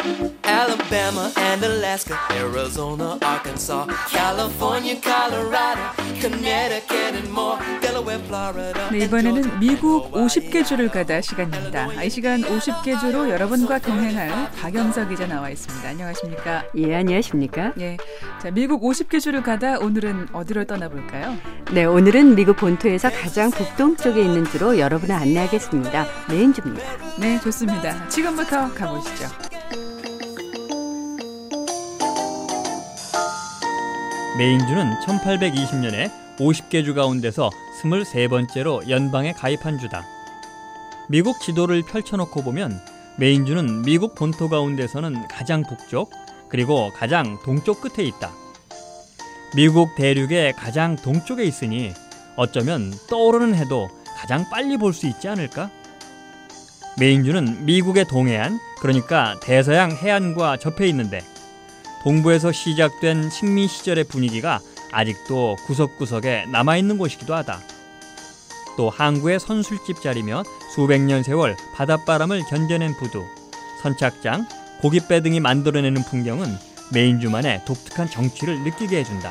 Alabama and Alaska, Arizona, Arkansas, California, Colorado, Connecticut and more, Delaware, Florida. 네, 이번에는 미국 50개 주를 가다 시간입니다. 이 시간 50개 주로 여러분과 동행할 박영석 기자 나와 있습니다. 안녕하십니까? 예, 안녕하십니까? 예, 자, 미국 50개 주를 가다 오늘은 어디로 떠나볼까요? 네, 오늘은 미국 본토에서 가장 북동쪽에 있는 주로 여러분을 안내하겠습니다. 메인주입니다. 네, 좋습니다. 지금부터 가보시죠. 메인주는 1820년에 50개 주 가운데서 23번째로 연방에 가입한 주다. 미국 지도를 펼쳐놓고 보면 메인주는 미국 본토 가운데서는 가장 북쪽 그리고 가장 동쪽 끝에 있다. 미국 대륙의 가장 동쪽에 있으니 어쩌면 떠오르는 해도 가장 빨리 볼 수 있지 않을까? 메인주는 미국의 동해안, 그러니까 대서양 해안과 접해 있는데 동부에서 시작된 식민 시절의 분위기가 아직도 구석구석에 남아있는 곳이기도 하다. 또 항구의 선술집 자리며 수백 년 세월 바닷바람을 견뎌낸 부두, 선착장, 고깃배 등이 만들어내는 풍경은 메인주만의 독특한 정취를 느끼게 해준다.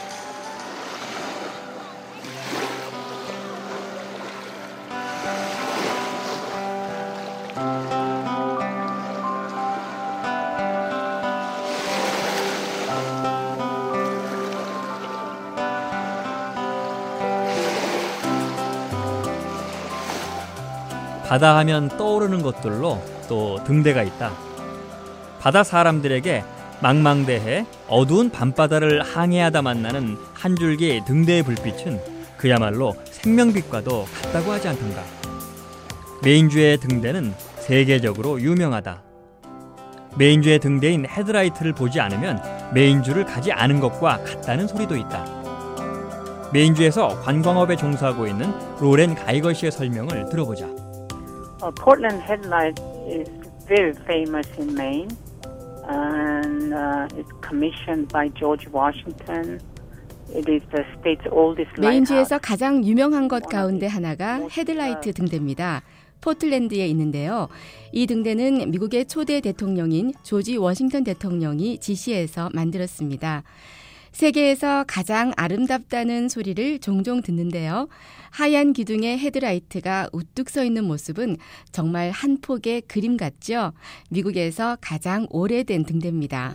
바다 하면 떠오르는 것들로 또 등대가 있다. 바다 사람들에게 망망대해 어두운 밤바다를 항해하다 만나는 한 줄기 등대의 불빛은 그야말로 생명빛과도 같다고 하지 않던가. 메인주의 등대는 세계적으로 유명하다. 메인주의 등대인 헤드라이트를 보지 않으면 메인주를 가지 않은 것과 같다는 소리도 있다. 메인주에서 관광업에 종사하고 있는 로렌 가이거 씨의 설명을 들어보자. Portland Headlight is very famous in Maine, and it's commissioned by George Washington. It is the state's oldest lighthouse. 메인주에서 가장 유명한 것 가운데 하나가 헤드라이트 등대입니다. 포틀랜드에 있는데요. 이 등대는 미국의 초대 대통령인 조지 워싱턴 대통령이 지시해서 만들었습니다. 세계에서 가장 아름답다는 소리를 종종 듣는데요. 하얀 기둥의 헤드라이트가 우뚝 서 있는 모습은 정말 한 폭의 그림 같죠? 미국에서 가장 오래된 등대입니다.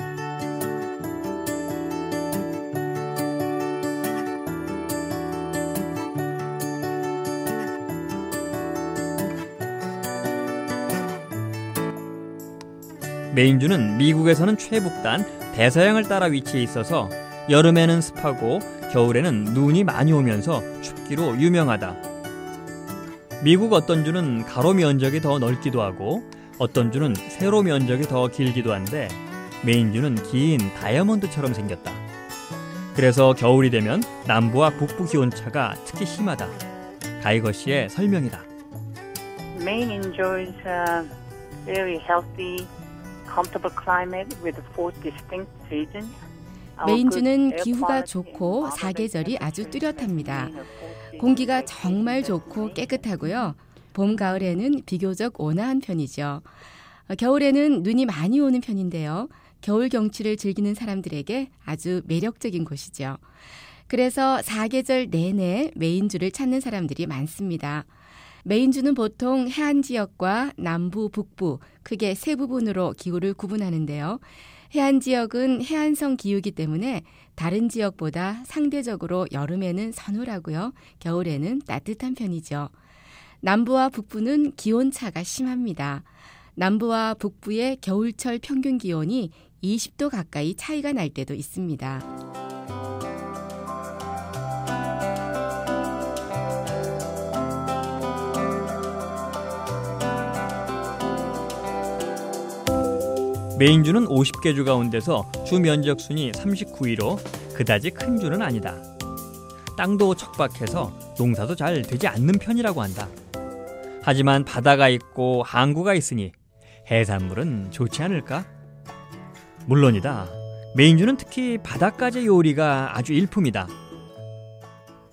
메인주는 미국에서는 최북단 대서양을 따라 위치해 있어서 여름에는 습하고 겨울에는 눈이 많이 오면서 춥기로 유명하다. 미국 어떤 주는 가로 면적이 더 넓기도 하고 어떤 주는 세로 면적이 더 길기도 한데 메인주는 긴 다이아몬드처럼 생겼다. 그래서 겨울이 되면 남부와 북부 기온차가 특히 심하다. 가이거 씨의 설명이다. Maine enjoys a very healthy, comfortable climate with 4 distinct seasons. 메인주는 기후가 좋고 사계절이 아주 뚜렷합니다. 공기가 정말 좋고 깨끗하고요. 봄, 가을에는 비교적 온화한 편이죠. 겨울에는 눈이 많이 오는 편인데요. 겨울 경치를 즐기는 사람들에게 아주 매력적인 곳이죠. 그래서 사계절 내내 메인주를 찾는 사람들이 많습니다. 메인주는 보통 해안 지역과 남부, 북부 크게 세 부분으로 기후를 구분하는데요. 해안 지역은 해안성 기후이기 때문에 다른 지역보다 상대적으로 여름에는 서늘하고요. 겨울에는 따뜻한 편이죠. 남부와 북부는 기온차가 심합니다. 남부와 북부의 겨울철 평균 기온이 20도 가까이 차이가 날 때도 있습니다. 메인주는 50개 주 가운데서 주 면적 순위 39위로 그다지 큰 주는 아니다. 땅도 척박해서 농사도 잘 되지 않는 편이라고 한다. 하지만 바다가 있고 항구가 있으니 해산물은 좋지 않을까? 물론이다. 메인주는 특히 바닷가재 요리가 아주 일품이다.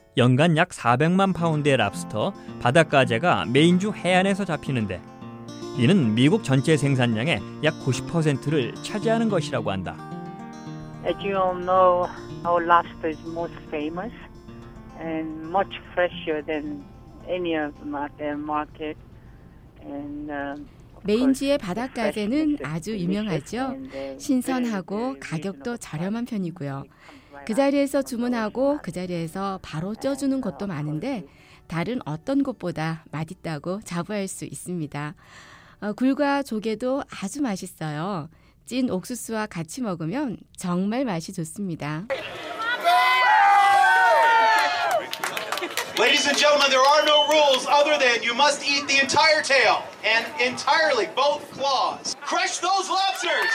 연간 약 400만 파운드의 랍스터, 바닷가재가 메인주 해안에서 잡히는데 이는 미국 전체 생산량의 약 90%를 차지하는 것이라고 한다. As you all know, our lobster is most famous and much fresher than any of them out there in market. And 메인주의 바닷가재는 아주 유명하죠. 신선하고 가격도 저렴한 편이고요. 그 자리에서 주문하고 그 자리에서 바로 쪄주는 곳도 많은데 다른 어떤 곳보다 맛있다고 자부할 수 있습니다. 굴과 조개도 아주 맛있어요. 찐 옥수수와 같이 먹으면 정말 맛이 좋습니다. Ladies and gentlemen, there are no rules other than you must eat the entire tail and entirely both claws. Crush those lobsters!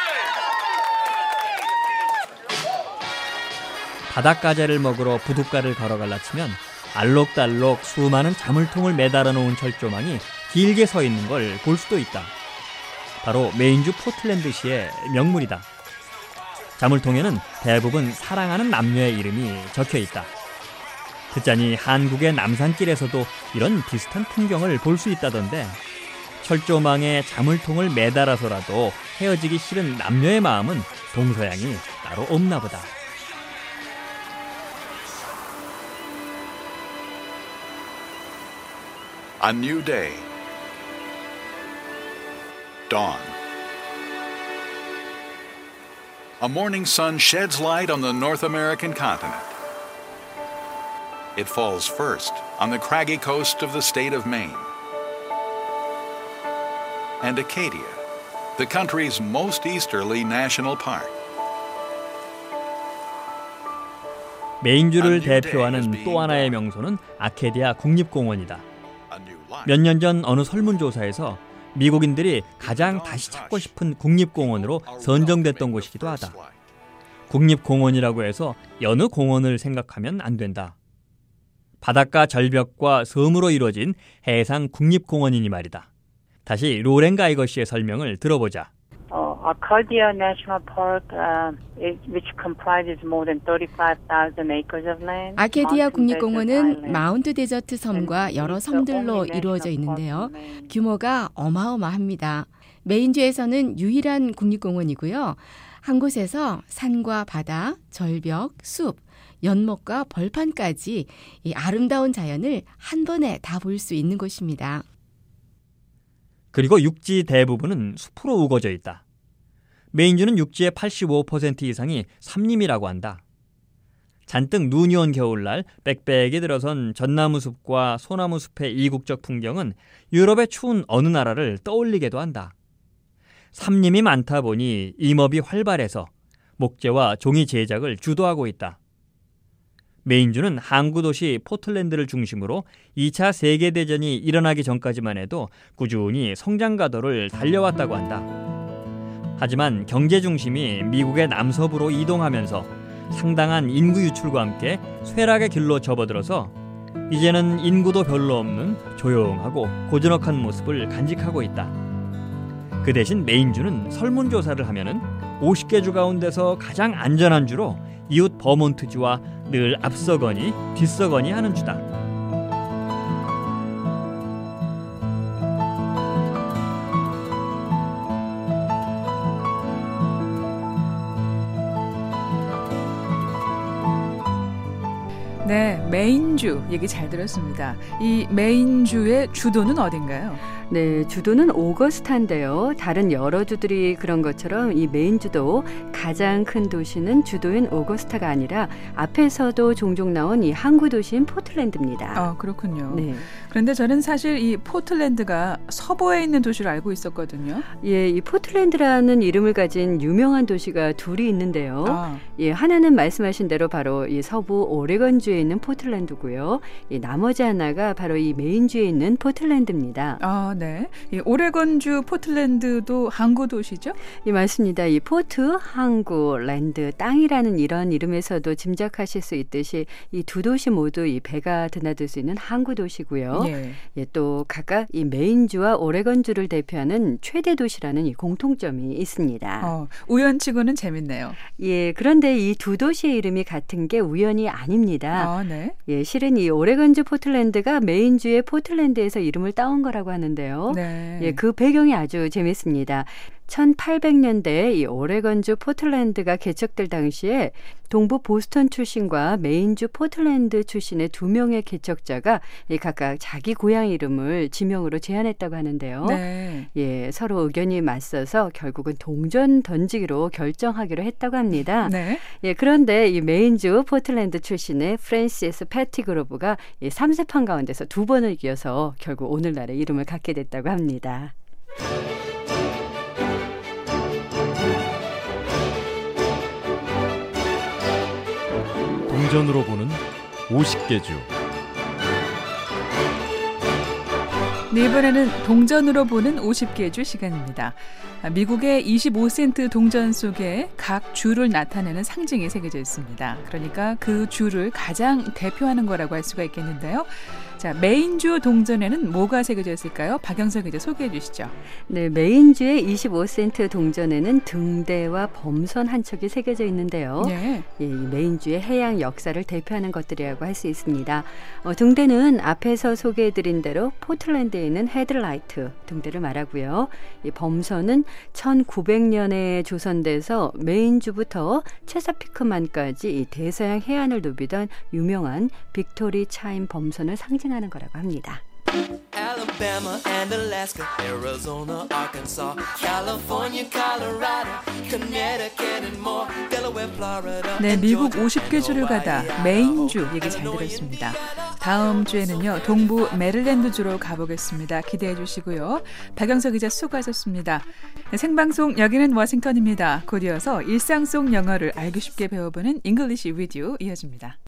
바닷가재를 먹으러 부둣가를 걸어갈라 치면 알록달록 수많은 자물통을 매달아 놓은 철조망이 길게 서 있는 걸 볼 수도 있다. 바로 메인주 포틀랜드시의 명물이다. 자물통에는 대부분 사랑하는 남녀의 이름이 적혀 있다. 듣자니 한국의 남산길에서도 이런 비슷한 풍경을 볼 수 있다던데 철조망에 자물통을 매달아서라도 헤어지기 싫은 남녀의 마음은 동서양이 따로 없나 보다. A new day. Dawn. A morning sun sheds light on the North American continent. It falls first on the craggy coast of the state of Maine. And Acadia, the country's most easterly national park. 메인주를 대표하는 또 하나의 명소는 아케디아 국립공원이다. 몇 년 전 어느 설문조사에서 미국인들이 가장 다시 찾고 싶은 국립공원으로 선정됐던 곳이기도 하다. 국립공원이라고 해서 여느 공원을 생각하면 안 된다. 바닷가 절벽과 섬으로 이루어진 해상 국립공원이니 말이다. 다시 로렌 가이거 씨의 설명을 들어보자. Acadia National Park, which comprises more than 35,000 acres of land. 아케디아 국립공원은 마운트 데저트 섬과 여러 섬들로 이루어져 있는데요. 규모가 어마어마합니다. 메인주에서는 유일한 국립공원이고요. 한 곳에서 산과 바다, 절벽, 숲, 연못과 벌판까지 이 아름다운 자연을 한 번에 다 볼 수 있는 곳입니다. 그리고 육지 대부분은 숲으로 우거져 있다. 메인주는 육지의 85% 이상이 삼림이라고 한다. 잔뜩 눈이 온 겨울날 빽빽이 들어선 전나무 숲과 소나무 숲의 이국적 풍경은 유럽의 추운 어느 나라를 떠올리게도 한다. 삼림이 많다 보니 임업이 활발해서 목재와 종이 제작을 주도하고 있다. 메인주는 항구 도시 포틀랜드를 중심으로 2차 세계대전이 일어나기 전까지만 해도 꾸준히 성장가도를 달려왔다고 한다. 하지만 경제 중심이 미국의 남서부로 이동하면서 상당한 인구 유출과 함께 쇠락의 길로 접어들어서 이제는 인구도 별로 없는 조용하고 고즈넉한 모습을 간직하고 있다. 그 대신 메인주는 설문조사를 하면은 50개 주 가운데서 가장 안전한 주로 이웃 버몬트주와 늘 앞서거니 뒤서거니 하는 주다. 네, 메인주 얘기 잘 들었습니다. 이 메인주의 주도는 어딘가요? 네, 주도는 오거스타인데요. 다른 여러 주들이 그런 것처럼 이 메인주도 가장 큰 도시는 주도인 오거스타가 아니라 앞에서도 종종 나온 이 항구 도시인 포틀랜드입니다. 그렇군요. 네. 그런데 저는 사실 이 포틀랜드가 서부에 있는 도시로 알고 있었거든요. 예, 이 포틀랜드라는 이름을 가진 유명한 도시가 둘이 있는데요. 예, 하나는 말씀하신 대로 바로 이 서부 오레건주에 있는 포틀랜드고요. 이 나머지 하나가 바로 이 메인주에 있는 포틀랜드입니다. 네. 이 오레건주 포틀랜드도 항구 도시죠? 예, 맞습니다. 이 포트, 항구, 랜드, 땅이라는 이런 이름에서도 짐작하실 수 있듯이 이 두 도시 모두 이 배가 드나들 수 있는 항구 도시고요. 예. 예, 또 각각 이 메인주와 오레건주를 대표하는 최대 도시라는 이 공통점이 있습니다. 우연치고는 재밌네요. 예, 그런데 이 두 도시의 이름이 같은 게 우연이 아닙니다. 네. 예, 실은 이 오레건주 포틀랜드가 메인주의 포틀랜드에서 이름을 따온 거라고 하는데요. 있는데요. 네. 예, 그 배경이 아주 재밌습니다. 1800년대 이 오레건주 포틀랜드가 개척될 당시에 동부 보스턴 출신과 메인주 포틀랜드 출신의 두 명의 개척자가 각각 자기 고향 이름을 지명으로 제안했다고 하는데요. 네. 예, 서로 의견이 맞서서 결국은 동전 던지기로 결정하기로 했다고 합니다. 네. 예, 그런데 이 메인주 포틀랜드 출신의 프랜시스 패티그로브가 3세판 가운데서 두 번을 이겨서 결국 오늘날의 이름을 갖게 됐다고 합니다. 동전으로 보는 50개 주. 네, 이번에는 동전으로 보는 50개 주 시간입니다. 미국의 25센트 동전 속에 각 주를 나타내는 상징이 새겨져 있습니다. 그러니까 그 주를 가장 대표하는 거라고 할 수가 있겠는데요. 자, 메인주 동전에는 뭐가 새겨져 있을까요? 박영석 기자 소개해 주시죠. 네, 메인주의 25센트 동전에는 등대와 범선 한 척이 새겨져 있는데요. 네. 예, 이 메인주의 해양 역사를 대표하는 것들이라고 할 수 있습니다. 등대는 앞에서 소개해드린 대로 포틀랜드에 있는 헤드라이트 등대를 말하고요. 이 범선은 1900년에 조선돼서 메인주부터 체사피크만까지 이 대서양 해안을 누비던 유명한 빅토리 차임 범선을 상징하는 거라고 합니다. Alabama and Alaska, Arizona, Arkansas, California, Colorado, Connecticut and more, Delaware, Florida. 네, 미국 50개 주를 가다 메인주 얘기 잘 들었습니다. 다음 주에는요, 동부 메릴랜드주로 가보겠습니다. 기대해 주시고요. 박영석 기자 수고하셨습니다. 네, 생방송 여기는 워싱턴입니다. 곧 이어서 일상 속 영어를 알기 쉽게 배워보는 English with you 이어집니다.